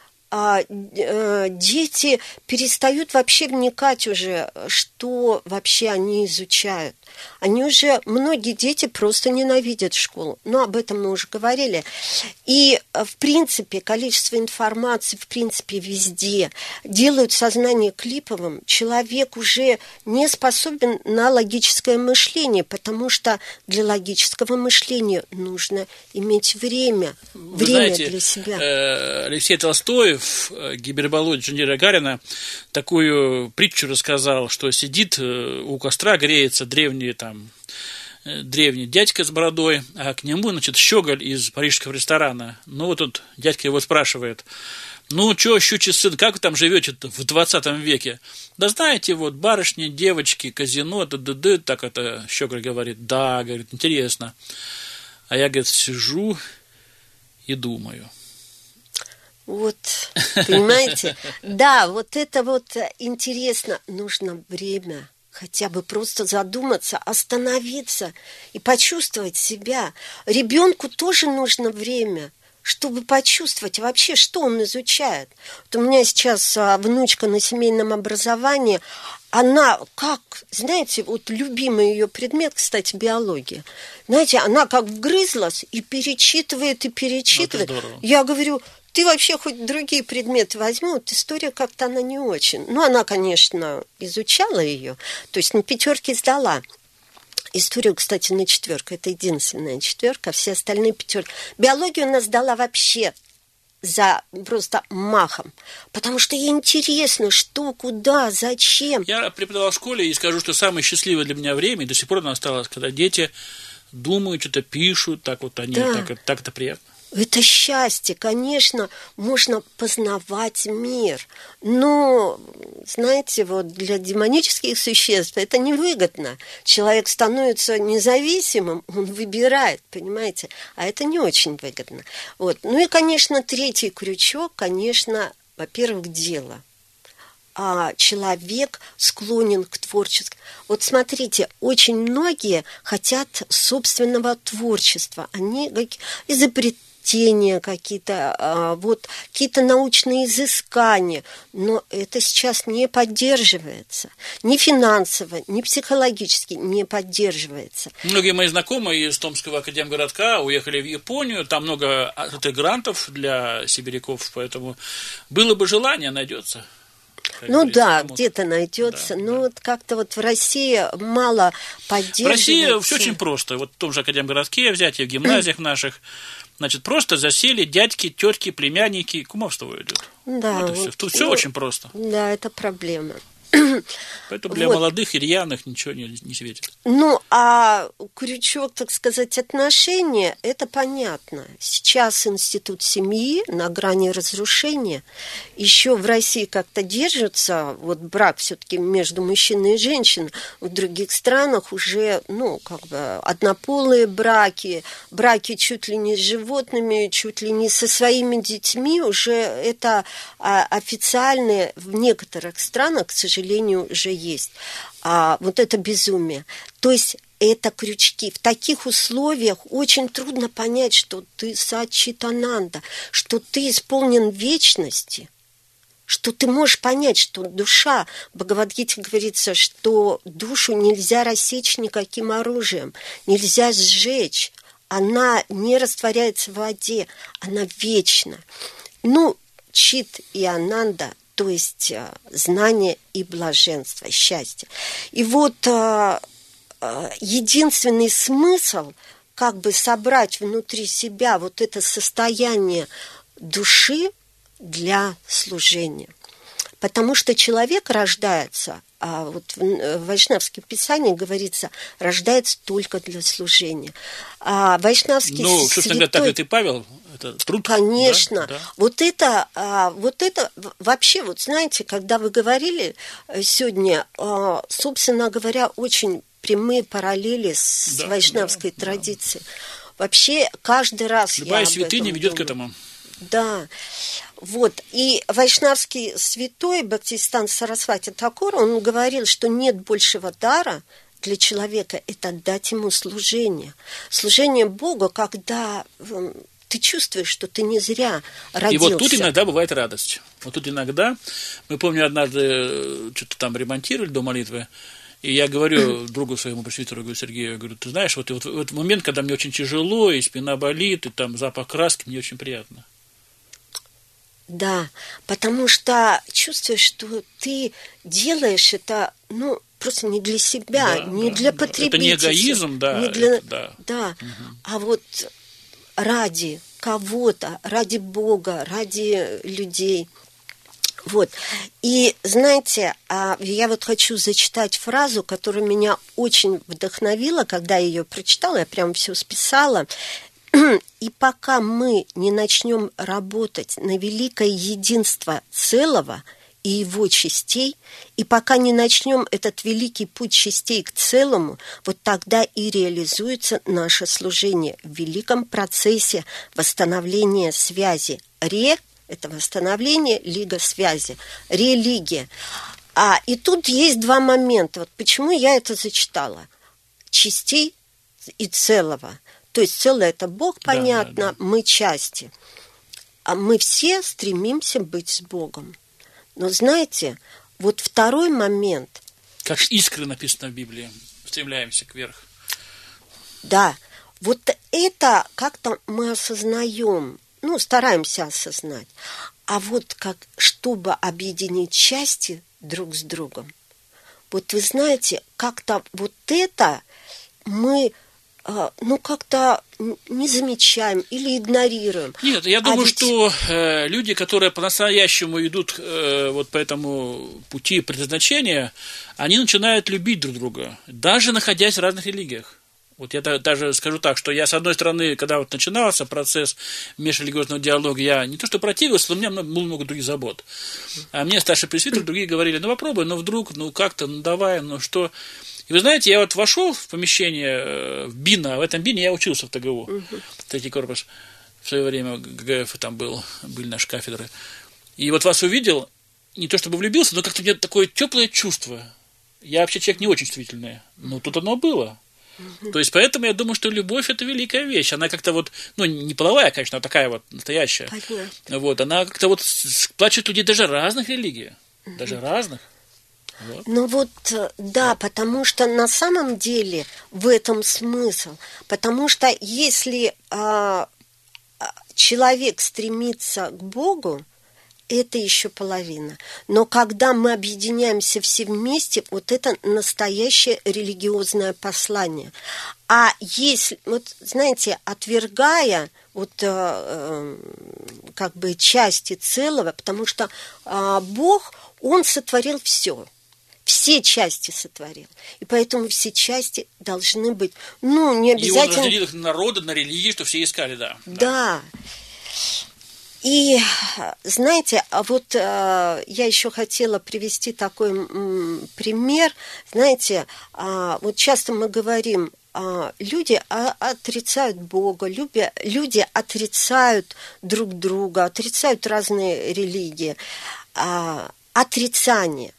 дети перестают вообще вникать уже, что вообще они изучают. Они уже, многие дети просто ненавидят школу. Но об этом мы уже говорили. И, в принципе, количество информации, в принципе, везде делают сознание клиповым. Человек уже не способен на логическое мышление, потому что для логического мышления нужно иметь время. Вы время знаете, для себя. Алексей Толстой в «Гиперболоте» инженера Гарина такую притчу рассказал, что сидит у костра, греется древний там древний дядька с бородой, а к нему, значит, щеголь из парижского ресторана. Ну, вот тут дядька его спрашивает: ну, чё, щучий сын, как вы там живете в двадцатом веке? Да знаете, вот, барышни, девочки, казино, д-д-д, так это щеголь говорит. Да, говорит, интересно. А я, говорит, сижу и думаю. Вот, понимаете? Да, вот это вот интересно. Нужно время. Хотя бы просто задуматься, остановиться и почувствовать себя. Ребенку тоже нужно время, чтобы почувствовать вообще, что он изучает. Вот у меня сейчас внучка на семейном образовании, она как, знаете, вот любимый ее предмет, кстати, биология. Знаете, она как вгрызлась и перечитывает, и перечитывает. Я говорю: ты вообще хоть другие предметы возьми, вот история как-то она не очень. Ну, она, конечно, изучала ее, то есть на пятерке сдала. Историю, кстати, на четверку, это единственная четверка, а все остальные пятерки. Биологию она сдала вообще за просто махом, потому что ей интересно, что, куда, зачем. Я преподавал в школе и скажу, что самое счастливое для меня время, и до сих пор оно осталось, когда дети думают, что-то пишут, так вот они, да. так, так это приятно. Это счастье, конечно, можно познавать мир, но, знаете, вот для демонических существ это невыгодно. Человек становится независимым, он выбирает, понимаете, а это не очень выгодно. Вот. Ну и, конечно, третий крючок, конечно, во-первых, дело. А человек склонен к творчеству. Вот смотрите, очень многие хотят собственного творчества, они изобретают какие-то, вот, какие-то научные изыскания, но это сейчас не поддерживается. Ни финансово, ни психологически не поддерживается. Многие мои знакомые из Томского академгородка уехали в Японию, там много открытых грантов для сибиряков, поэтому было бы желание, найдется. Ну да, где-то найдется, да, но да. вот как-то вот в России мало поддерживается. В России все очень просто. Вот в том же академгородке взять и в гимназиях наших, значит, просто засели дядьки, тетки, племянники, кумовство идет. Да. Вот вот, все. Тут все ну, очень просто. Да, это проблема. Поэтому для вот. молодых и рьяных ничего не, не светит. Ну, а крючок, так сказать, отношения, это понятно. Сейчас институт семьи на грани разрушения. Еще в России как-то держится, вот брак все-таки между мужчиной и женщиной. В других странах уже, ну, как бы однополые браки, браки чуть ли не с животными, чуть ли не со своими детьми. Уже это официальные в некоторых странах, к сожалению, уже есть. А, вот это безумие. То есть это крючки. В таких условиях очень трудно понять, что ты сачитананда, что ты исполнен вечности, что ты можешь понять, что душа, в Бхагавад-гите говорится, что душу нельзя рассечь никаким оружием, нельзя сжечь, она не растворяется в воде, она вечна. Ну, чит и ананда, то есть знание и блаженство, счастье. И вот единственный смысл как бы собрать внутри себя вот это состояние души для служения. Потому что человек рождается, а вот в вайшнавском писании говорится, рождается только для служения. А вайшнавский ну, святой... собственно говоря, так и Павел, это труд. Конечно. Да, да. Вот это, вот это вообще, вот знаете, когда вы говорили сегодня, собственно говоря, очень прямые параллели с да, вайшнавской да, традицией. Да. Вообще, каждый раз любая я святыня ведет думаю. к этому. Да, вот. И вайшнавский святой Бхактисиданта Сарасвати Такур, он говорил, что нет большего дара для человека, это отдать ему служение. Служение Богу, когда ты чувствуешь, что ты не зря родился. И вот тут иногда бывает радость. Вот тут иногда, мы помню, однажды что-то там ремонтировали до молитвы, и я говорю другу своему пресвитеру, говорю, Сергею, я говорю, ты знаешь, вот, вот в этот момент, когда мне очень тяжело, и спина болит, и там запах краски, мне очень приятно. Да, потому что чувствуешь, что ты делаешь это, ну, просто не для себя, да, не да, для да. потребителя. Это не эгоизм, да. Не для... это, да. да. Угу. А вот ради кого-то, ради Бога, ради людей. Вот. И знаете, я вот хочу зачитать фразу, которая меня очень вдохновила, когда я ее прочитала, я прям все списала. И пока мы не начнем работать на великое единство целого и его частей, и пока не начнем этот великий путь частей к целому, вот тогда и реализуется наше служение в великом процессе восстановления связи. Ре – это восстановление, лига связи, религия. А, и тут есть два момента. Вот почему я это зачитала. Частей и целого. То есть целое – это Бог, понятно, да, да, да. Мы части. А мы все стремимся быть с Богом. Но знаете, вот второй момент. Как искры написано в Библии. Стремляемся кверх. Да. Вот это как-то мы осознаем, ну, стараемся осознать. А вот как, чтобы объединить части друг с другом. Вот вы знаете, как-то вот это мы... ну, как-то не замечаем или игнорируем. Нет, я думаю, а ведь... что э, люди, которые по-настоящему идут э, вот по этому пути предназначения, они начинают любить друг друга, даже находясь в разных религиях. Вот я даже скажу так, что я, с одной стороны, когда вот начинался процесс межрелигиозного диалога, я не то что противился, но у меня было много других забот. А мне старшие пресвитеры, другие говорили, ну попробуй, ну вдруг, ну как-то, ну давай, ну что... И вы знаете, я вот вошел в помещение в БИНа, а в этом БИНе я учился в ТГУ, uh-huh. третий корпус, в свое время ГГФ там был, были наши кафедры. И вот вас увидел, не то чтобы влюбился, но как-то у меня такое теплое чувство. Я вообще человек не очень чувствительный, но тут оно было. Uh-huh. То есть, поэтому я думаю, что любовь – это великая вещь. Она как-то вот, ну, не половая, конечно, а такая вот настоящая. Понятно. Вот, она как-то вот плачет людей даже разных религий, uh-huh. даже разных. Вот. Ну вот, да, потому что на самом деле в этом смысл. Потому что если а, человек стремится к Богу, это еще половина. Но когда мы объединяемся все вместе, вот это настоящее религиозное послание. А если, вот знаете, отвергая вот э, как бы части целого, потому что э, Бог, Он сотворил все. Все части сотворил. И поэтому все части должны быть, ну, не обязательно... И он разделил их на народы, на религии, что все искали, да. Да. И, знаете, а вот э, я еще хотела привести такой м, пример. Знаете, э, вот часто мы говорим, э, люди а, отрицают Бога, люди, люди отрицают друг друга, отрицают разные религии. Э, отрицание.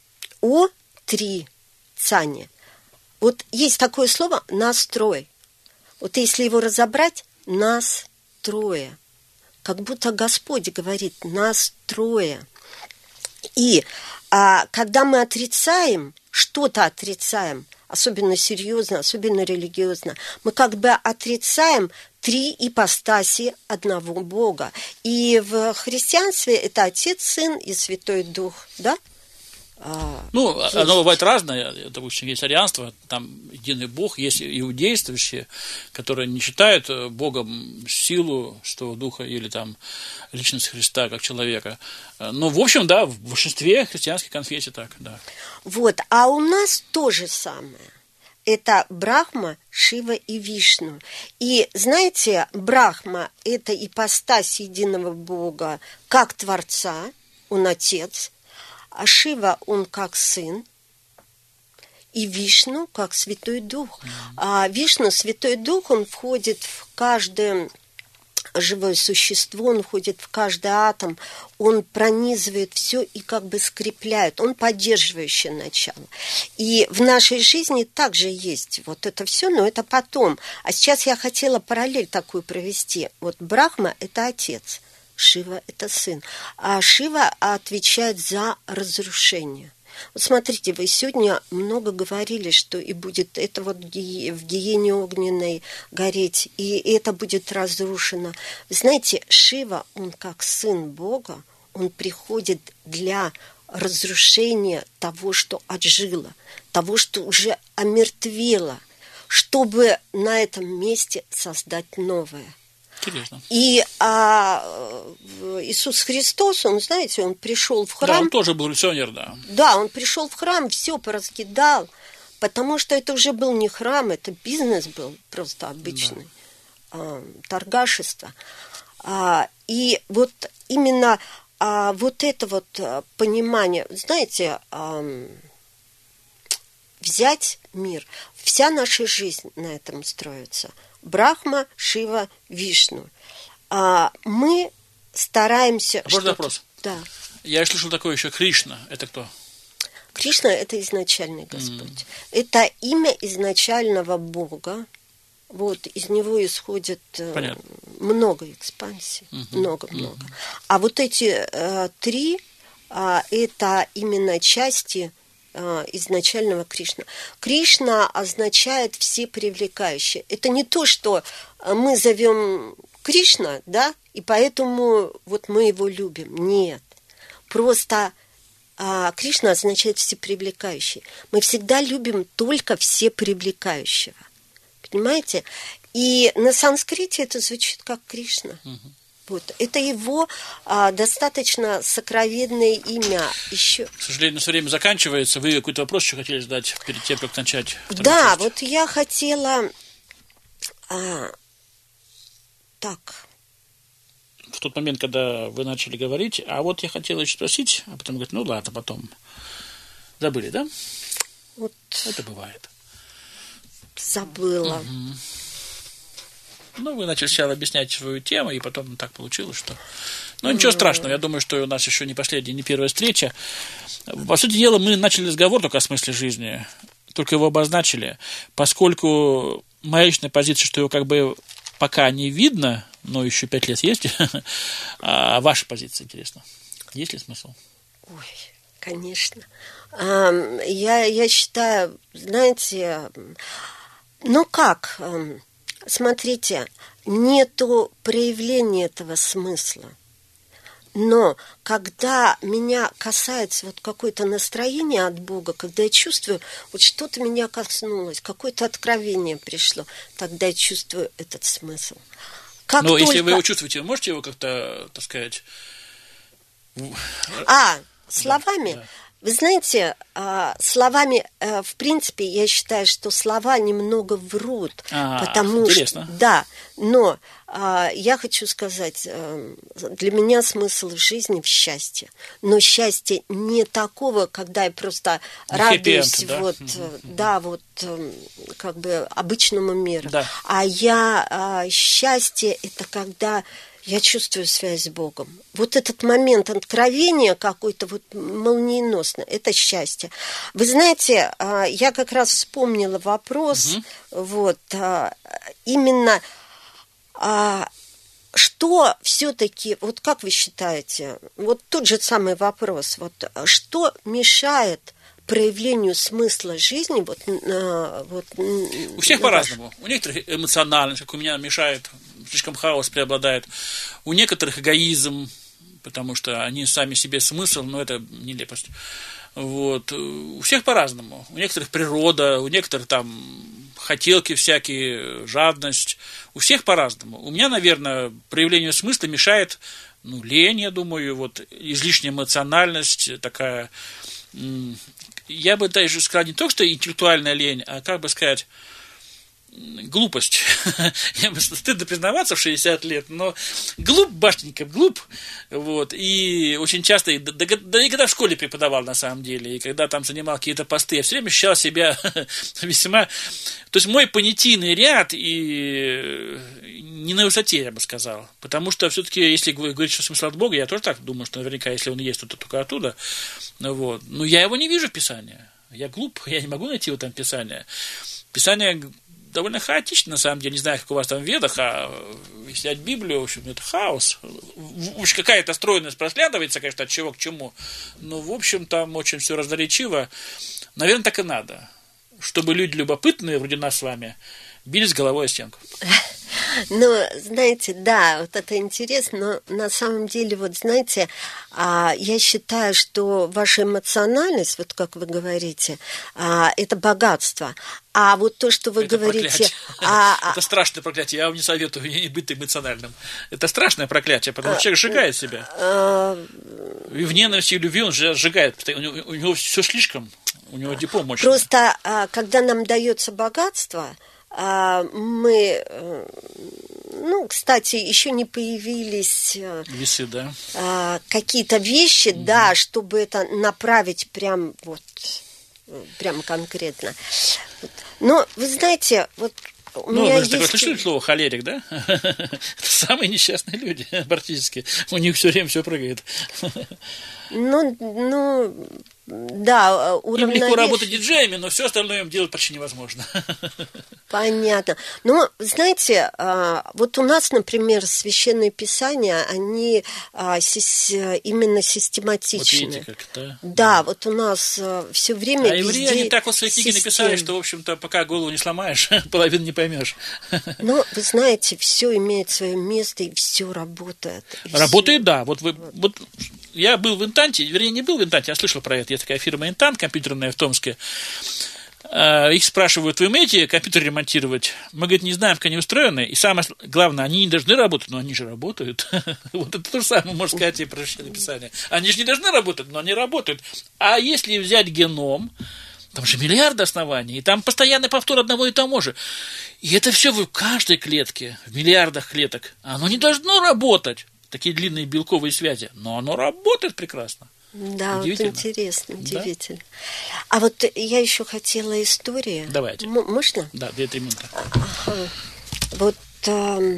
Отрицание. Вот есть такое слово «настрой». Вот если его разобрать, нас трое. Как будто Господь говорит «нас трое». И а, когда мы отрицаем, что-то отрицаем, особенно серьезно, особенно религиозно, мы как бы отрицаем три ипостаси одного Бога. И в христианстве это Отец, Сын и Святой Дух, да? Ну, есть. Оно бывает разное. Допустим, есть арианство, там единый Бог, есть иудействующие, которые не считают Богом силу Святого Духа или там личность Христа как человека. Но, в общем, да, в большинстве христианских конфессий так, да. Вот, а у нас то же самое. Это Брахма, Шива и Вишну. И, знаете, Брахма – это ипостась единого Бога как Творца, он Отец, а Шива, он как Сын, и Вишну, как Святой Дух. А Вишну, Святой Дух, он входит в каждое живое существо, он входит в каждый атом, он пронизывает все и как бы скрепляет, он поддерживающее начало. И в нашей жизни также есть вот это все, но это потом. А сейчас я хотела параллель такую провести. Вот Брахма – это отец, Шива – это сын, а Шива отвечает за разрушение. Вот смотрите, вы сегодня много говорили, что и будет это вот в гиене огненной гореть, и это будет разрушено. Вы знаете, Шива, он как сын Бога, он приходит для разрушения того, что отжило, того, что уже омертвело, чтобы на этом месте создать новое. Интересно. И а, Иисус Христос, он, знаете, он пришел в храм. Да, он тоже был революционер, да. Да, он пришел в храм, все пораскидал, потому что это уже был не храм, это бизнес был просто обычный, да. а, торгашество. А, и вот именно а, вот это вот понимание, знаете, а, взять мир, вся наша жизнь на этом строится. Брахма, Шива, Вишну. А мы стараемся... А можно вопрос? Да. Я слышал такое еще Кришна. Это кто? Кришна – это изначальный Господь. Mm. Это имя изначального Бога. Вот из него исходит Понятно. много экспансий. Много-много. Mm-hmm. Mm-hmm. А вот эти э, три э, – это именно части изначального Кришна. Кришна означает все привлекающие. Это не то, что мы зовем Кришна, да, и поэтому вот мы его любим. Нет. Просто а, Кришна означает все привлекающие. Мы всегда любим только все привлекающего. Понимаете? И на санскрите это звучит как Кришна. Угу. Вот. Это его а, достаточно сокровенное имя. Еще. К сожалению, наше время заканчивается. Вы какой-то вопрос еще хотели задать перед тем, как начать? Да, часть? Вот я хотела... А, так. В тот момент, когда вы начали говорить, а вот я хотела еще спросить, а потом говорить, ну ладно, потом. Забыли, да? Вот. Это бывает. Забыла. Угу. Ну, вы начали сначала объяснять свою тему, и потом так получилось, что... Ну, ничего страшного, я думаю, что у нас еще не последняя, не первая встреча. По сути дела, мы начали разговор только о смысле жизни, только его обозначили, поскольку моя личная позиция, что его как бы пока не видно, но еще пять лет есть, а ваша позиция, интересно, есть ли смысл? Ой, конечно. Я, я считаю, знаете, ну как... Смотрите, нету проявления этого смысла. Но когда меня касается вот какое-то настроение от Бога, когда я чувствую, вот что-то меня коснулось, какое-то откровение пришло, тогда я чувствую этот смысл. Как Но только... если вы его чувствуете, вы можете его как-то, так сказать... А, словами? Да, да. Вы знаете, словами, в принципе, я считаю, что слова немного врут. А, потому интересно. что, да, но я хочу сказать, для меня смысл жизни в счастье. Но счастье не такого, когда я просто радуюсь, да? вот, Mm-hmm. да, вот, как бы обычному миру. Да. А я, счастье, это когда... Я чувствую связь с Богом. Вот этот момент откровения какой-то вот молниеносный, это счастье. Вы знаете, я как раз вспомнила вопрос, угу. вот, именно, что все-таки, вот как вы считаете, вот тот же самый вопрос, вот, что мешает проявлению смысла жизни? Вот, вот, у всех по-разному. У некоторых эмоциональность, как у меня, мешает, слишком хаос преобладает. У некоторых эгоизм, потому что они сами себе смысл, но это нелепость. Вот. У всех по-разному. У некоторых природа, у некоторых там хотелки всякие, жадность. У всех по-разному. У меня, наверное, проявлению смысла мешает, ну, лень, я думаю, вот излишняя эмоциональность, такая... Я бы даже сказал не то, что интеллектуальная лень, а, как бы сказать, глупость. Стыдно признаваться в шестьдесят лет, но глуп, башенька, глуп. Вот. И очень часто, да, да, да и когда в школе преподавал на самом деле, и когда там занимал какие-то посты, я все время ощущал себя весьма... То есть мой понятийный ряд и не на высоте, я бы сказал. Потому что все-таки, если говорить, что смысл от Бога, я тоже так думаю, что наверняка, если он есть, то только оттуда. Вот. Но я его не вижу в Писании. Я глуп, я не могу найти его там Писание. Писание довольно хаотично, на самом деле, не знаю, как у вас там в Ведах, а если взять Библию, в общем, это хаос. Уж какая-то стройность проследуется, конечно, от чего к чему, но, в общем, там очень все разноречиво. Наверное, так и надо, чтобы люди любопытные, вроде нас с вами, бились головой о стенку. Ну, знаете, да, вот это интересно, но на самом деле, вот знаете, я считаю, что ваша эмоциональность, вот как вы говорите, это богатство. А вот то, что вы это говорите... А, это страшное проклятие, я вам не советую не быть эмоциональным. Это страшное проклятие, потому что человек сжигает себя. И в ненависти и любви он же сжигает, у него, у него все слишком, у него депо мощное. Просто, когда нам дается богатство... мы, ну, кстати, еще не появились весы, да? Какие-то вещи, угу. да, чтобы это направить прям вот, прям конкретно. Но вы знаете, вот у ну, меня вы есть... такое слышали слово холерик, да? Это самые несчастные люди, практически. У них все время все прыгает. Ну, ну, да, уравновешивать. Им легко работать диджеями, но все остальное им делать почти невозможно. Понятно. Но, знаете, вот у нас, например, священные писания, они именно систематичны. Вот видите, как, да? Да, вот у нас все время а евреи, они так вот в своей книге написали, что, в общем-то, пока голову не сломаешь, половину не поймешь. Но, вы знаете, все имеет свое место, и все работает. И работает, все... да. Вот вы... Вот... Я был в Интанте, вернее, не был в Интанте, я слышал про это. Есть такая фирма Интант, компьютерная в Томске. Их спрашивают, вы умеете компьютер ремонтировать? Мы, говорит, не знаем, как они устроены. И самое главное, они не должны работать, но они же работают. Вот это то же самое, можно сказать, и про священное писание. Они же не должны работать, но они работают. А если взять геном, там же миллиарды оснований, и там постоянный повтор одного и того же. И это все в каждой клетке, в миллиардах клеток. Оно не должно работать. Такие длинные белковые связи, но оно работает прекрасно. Да, вот интересно, удивительно. Да? А вот я еще хотела историю. Давайте. М- можно? Да, две-три минуты. Ага. Вот э,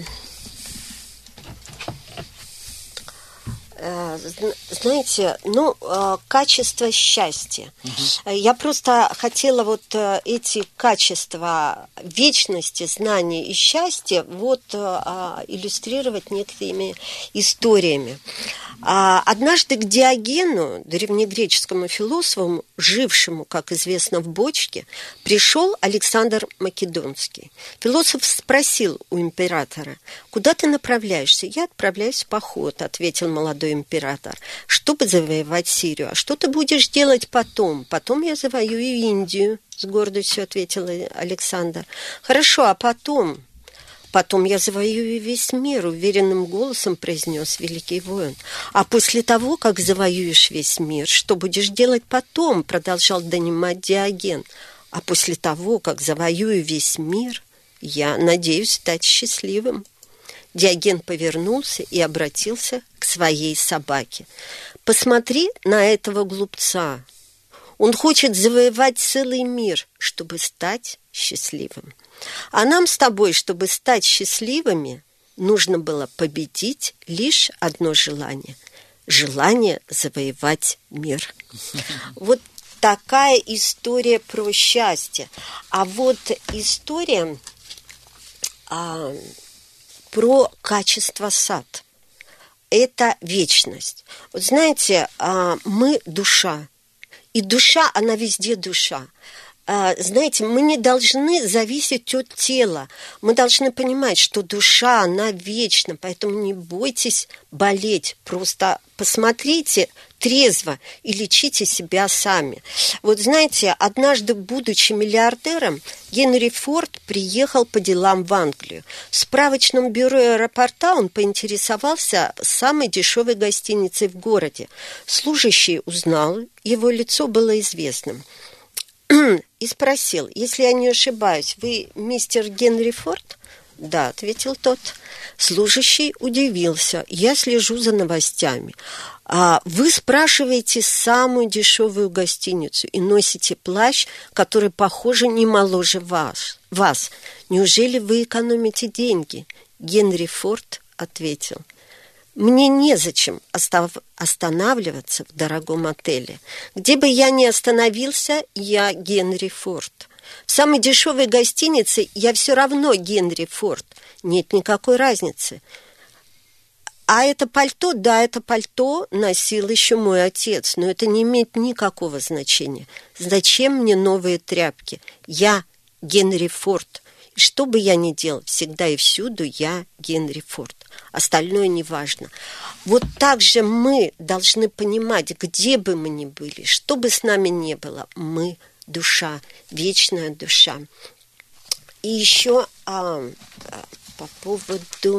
э, знаете, ну, э, качество счастья. Угу. Я просто хотела вот э, эти качества вечности, знания и счастья вот э, иллюстрировать некоторыми историями. Однажды к Диогену, древнегреческому философу, жившему, как известно, в бочке, пришел Александр Македонский. Философ спросил у императора: «Куда ты направляешься?» «Я отправляюсь в поход», — ответил молодой император, «чтобы завоевать Сирию». «А что ты будешь делать потом?» «Потом я завоюю Индию», — с гордостью ответил Александр. «Хорошо, а потом?» «Потом я завоюю весь мир», — уверенным голосом произнес великий воин. «А после того, как завоюешь весь мир, что будешь делать потом?» — продолжал донимать Диоген. «А после того, как завоюю весь мир, я надеюсь стать счастливым». Диоген повернулся и обратился к своей собаке. «Посмотри на этого глупца. Он хочет завоевать целый мир, чтобы стать счастливым. А нам с тобой, чтобы стать счастливыми, нужно было победить лишь одно желание. Желание завоевать мир». Вот такая история про счастье. А вот история а, про качество сад. Это вечность. Вот знаете, а, мы душа. И душа, она везде душа. Знаете, мы не должны зависеть от тела. Мы должны понимать, что душа, она вечна. Поэтому не бойтесь болеть. Просто посмотрите трезво и лечите себя сами. Вот знаете, однажды, будучи миллиардером, Генри Форд приехал по делам в Англию. В справочном бюро аэропорта он поинтересовался самой дешевой гостиницей в городе. Служащий узнал, его лицо было известным. и спросил: если я не ошибаюсь, вы мистер Генри Форд? Да, ответил тот. Служащий удивился. Я слежу за новостями. А вы спрашиваете самую дешевую гостиницу и носите плащ, который, похоже, не моложе вас. вас. Неужели вы экономите деньги? Генри Форд ответил: мне незачем остав- останавливаться в дорогом отеле. Где бы я ни остановился, я Генри Форд. В самой дешевой гостинице я все равно Генри Форд. Нет никакой разницы. А это пальто, да, это пальто носил еще мой отец, но это не имеет никакого значения. Зачем мне новые тряпки? Я Генри Форд. И что бы я ни делал, всегда и всюду я Генри Форд. Остальное не важно. Вот так же мы должны понимать, где бы мы ни были, что бы с нами ни было, мы душа, вечная душа. И еще а, по поводу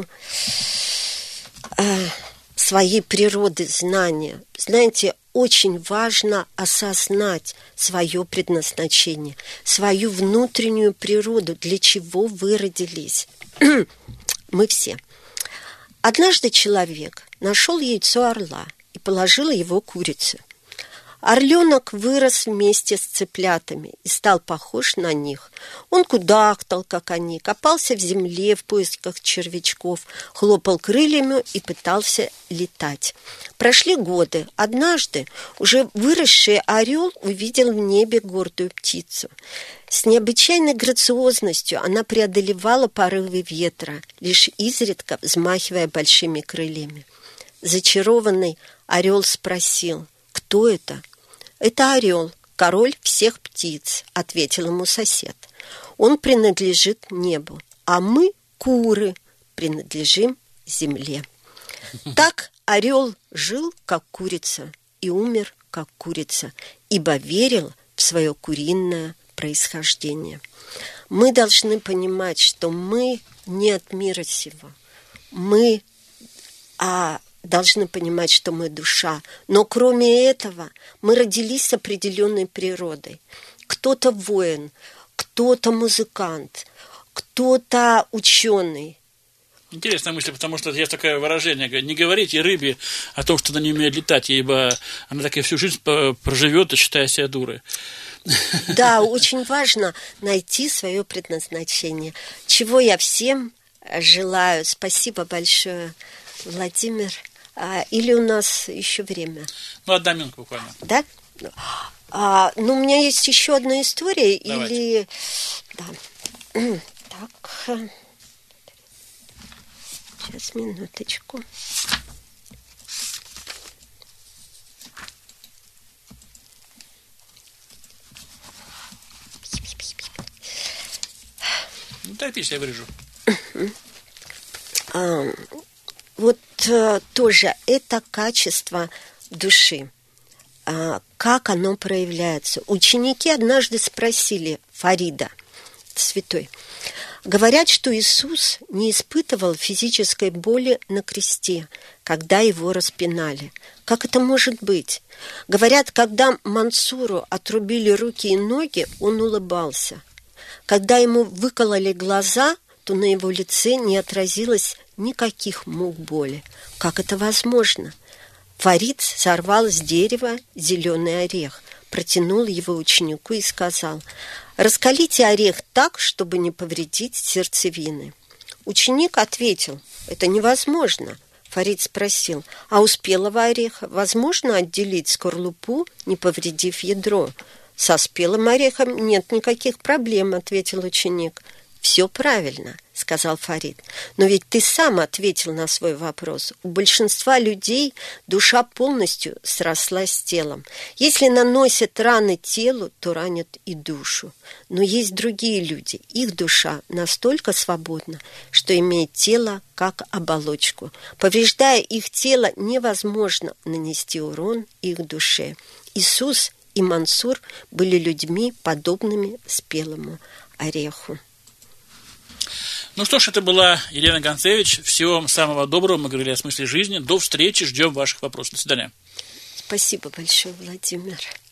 а, своей природы знания. Знаете, очень важно осознать свое предназначение, свою внутреннюю природу, для чего вы родились. Мы все. Однажды человек нашел яйцо орла и положил его курице. Орленок вырос вместе с цыплятами и стал похож на них. Он кудахтал, как они, копался в земле в поисках червячков, хлопал крыльями и пытался летать. Прошли годы. Однажды уже выросший орел увидел в небе гордую птицу. С необычайной грациозностью она преодолевала порывы ветра, лишь изредка взмахивая большими крыльями. Зачарованный орел спросил: «Кто это?» «Это орел, король всех птиц», — ответил ему сосед. «Он принадлежит небу, а мы, куры, принадлежим земле». Так орел жил, как курица, и умер, как курица, ибо верил в свое куриное происхождение. Мы должны понимать, что мы не от мира сего. Мы а должны понимать, что мы душа. Но кроме этого мы родились с определенной природой. Кто-то воин, кто-то музыкант, кто-то ученый. Интересная мысль, потому что есть такое выражение: не говорите рыбе о том, что она не умеет летать, ибо она так и всю жизнь проживет, считая себя дурой. Да, очень важно найти свое предназначение. Чего я всем желаю. Спасибо большое, Владимир. А, или у нас еще время? Ну, одна минутка буквально. Да? А, ну, у меня есть еще одна история. Давайте. Или... Да. Так. Сейчас, минуточку. Ну, торопись, я вырежу. А, вот а, тоже это качество души. А, как оно проявляется? Ученики однажды спросили Фарида, святой. Говорят, что Иисус не испытывал физической боли на кресте, когда его распинали. Как это может быть? Говорят, когда Мансуру отрубили руки и ноги, он улыбался. Когда ему выкололи глаза, то на его лице не отразилось никаких мук боли. Как это возможно? Фарид сорвал с дерева зеленый орех, протянул его ученику и сказал: «Раскалите орех так, чтобы не повредить сердцевины». Ученик ответил: «Это невозможно». Фарид спросил: «А у спелого ореха возможно отделить скорлупу, не повредив ядро?» «Со спелым орехом нет никаких проблем», — ответил ученик. «Все правильно», — сказал Фарид. «Но ведь ты сам ответил на свой вопрос. У большинства людей душа полностью срослась с телом. Если наносят раны телу, то ранят и душу. Но есть другие люди. Их душа настолько свободна, что имеет тело как оболочку. Повреждая их тело, невозможно нанести урон их душе. Иисус и Мансур были людьми, подобными спелому ореху». Ну что ж, это была Елена Гонцевич. Всего вам самого доброго. Мы говорили о смысле жизни. До встречи. Ждем ваших вопросов. До свидания. Спасибо большое, Владимир.